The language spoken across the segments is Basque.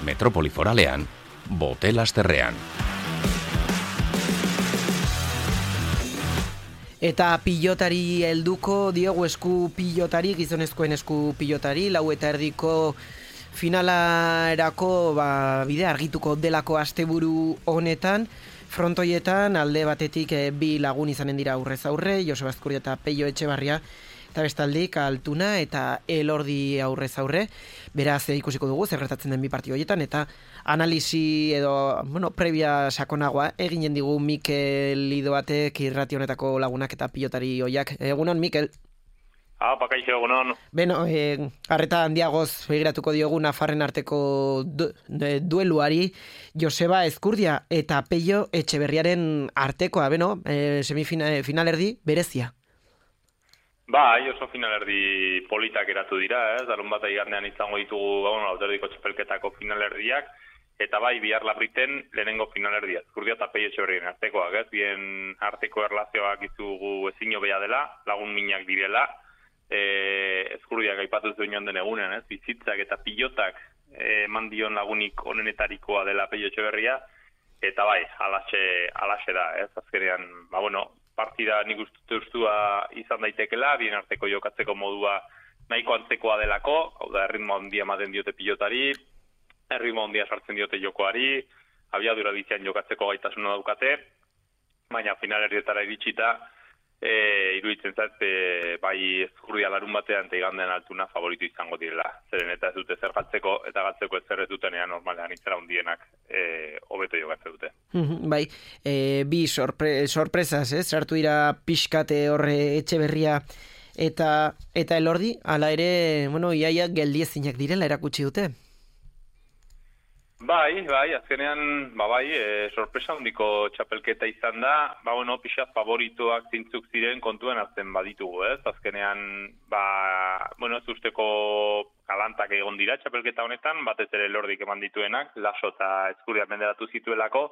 Metropoli Foralean, Bote-Lasterrean. Eta pilotari helduko diogu esku pilotari, gizonezkoen esku pilotari, 4:30 finalerako bidea argituko delako asteburu honetan. Frontoietan alde batetik bi lagun izanen dira aurrez aurre, Joseba Azkurdia eta Peio Etxebarria, eta bestaldik Altuna eta Elordi aurrez aurre. Beraz ikusiko dugu zer gertatzen den bi partidu horietan, eta analisi edo, previa sakonagoa eginen digu Mikel Lidoatek, irrati honetako lagunak eta pilotari hoiak. Egunon, Mikel? Pakaixo, egunon. Beno, arreta handiagoz begiratuko diogu Nafarren arteko dueluari, Joseba Ezkurdia eta Peio Etxeberriaren artekoa, finalerdi berezia. Oso finalerdi politak eratu dira, larun bat igandean izango ditugu Lauterdiko txapelketako finalerdiak, eta bihar Labriten lehenengo finalerdia, Ezkurdia eta Peio Etxeberrien artekoak, bien arteko erlazioak izugu ezin hobea dela, lagun minak direla, Ezkurdiak aipatu zuen joan den egunen, bizitzak eta pilotak eman dion lagunik onenetarikoa dela Peio Etxeberria, eta alaxe da, azkenean, partida nik ustua izan daitekela, bien arteko jokatzeko modua nahiko antzekoa delako, hau da, erritmo handia ematen diote pilotari, erritmo handia sartzen diote jokoari, abiadura ditzean jokatzeko gaitasuna daukate, baina finalerdietara iritsita, iruditzen zait, Ezkurdia larun batean eta igandean Altuna favoritu izango direla. Zeren eta ez dute zer galtzeko, eta galtzeko ez zer ez dutenean normalean itzera hundienak hobeto jokatzen dute. Bi sorpresas, sartu dira pixkate horre Etxeberria eta Elordi, hala ere, iaia geldiezinak direla erakutsi dute. Azkenean, sorpresa handiko txapelketa izan da, pixat favoritoak zintzuk ziren kontuen hartzen baditugu, Azkenean, ez usteko galantak egon dira txapelketa honetan, batez ere Elordik eman dituenak, Laso eta Ezkurdia menderatu zituelako,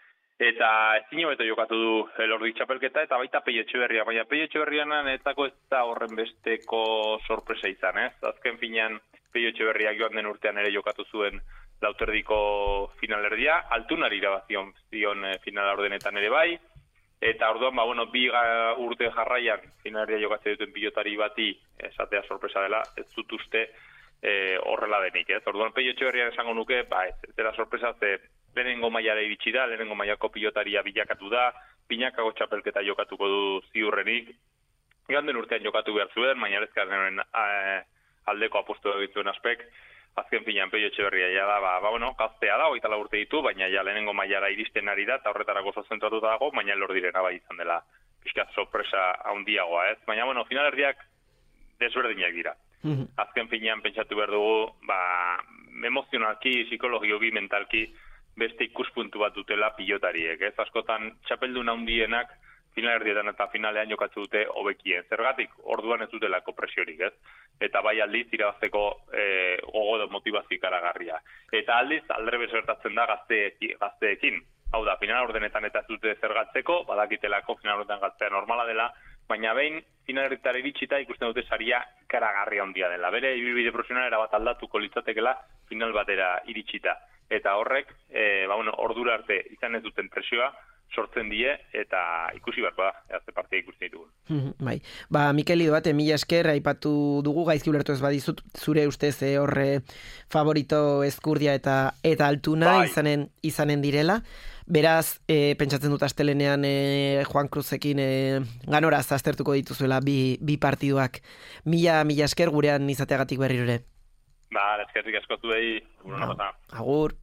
eta ezin hobeto jokatu du Elordik txapelketa, eta baita Peio Etxeberria, baina Peio Etxeberrian etzako ez da horren besteko sorpresa izan, Azken finean, Peio Etxeberriak joan den urtean ere jokatu zuen Lauterdiko finalerdia, Altunari irabazion zion finala ordenetan ere bai, eta orduan, bi urte jarraian finalerdia jokatzen duten pilotari bati esatea sorpresa dela, ez dut uste horrela denik, Orduan, Peio Etxeberrian esango nuke, ez dela sorpresa, lehenengo mailara iritsi da, lehenengo mailako pilotaria bilakatu da, binakako txapelketa jokatuko du ziurrenik, ganden urtean jokatu behar zuen, baina ezkaren aldeko apostu egin aspek, azken finean Peio Etxeberria da, gaztea da, 24 urte ditu, baina lehenengo mailara iristen ari da, eta horretarako oso zentratuta dago, baina Elordirena izan dela pixkat sorpresa handiagoa, Baina, finalerdiak desberdinak dira. Azken finean pentsatu behar dugu, emozionalki, psikologioki, mentalki, beste ikuspuntu bat dutela pilotariek, Askotan, txapeldun handienak, finalerdietan eta finalean jokatzu dute hobekien. Zergatik, orduan ez dutelako presiorik, Eta bai aldiz, irabazteko gogo motivazio ikaragarria. Eta aldiz, aldrebes gertatzen da gazteekin. Hau da, final ordenetan eta ez dute zergatzeko, badakitelako final ordenetan galtzea normala dela, baina behin finalerdietara iritsita ikusten dute saria ikaragarria handia dela. Bere ibilbide profesionalera bat aldatuko litzatekela final batera iritsita. Eta horrek, ordura arte izan ez duten presioa, sortzen die, eta ikusi beharko da, ze partia ikusten ditugun. Mikel Lidoate, mila esker, aipatu dugu, gaizki ulertu ez badizut, zure ustez horre favorito Ezkurdia eta Altuna izanen direla. Beraz, pentsatzen dut astelenean Juan Cruzekin ganoraz aztertuko dituzuela bi partiduak. Mila esker gurean izateagatik berriro ere. Eskerrik asko zuei. Agur.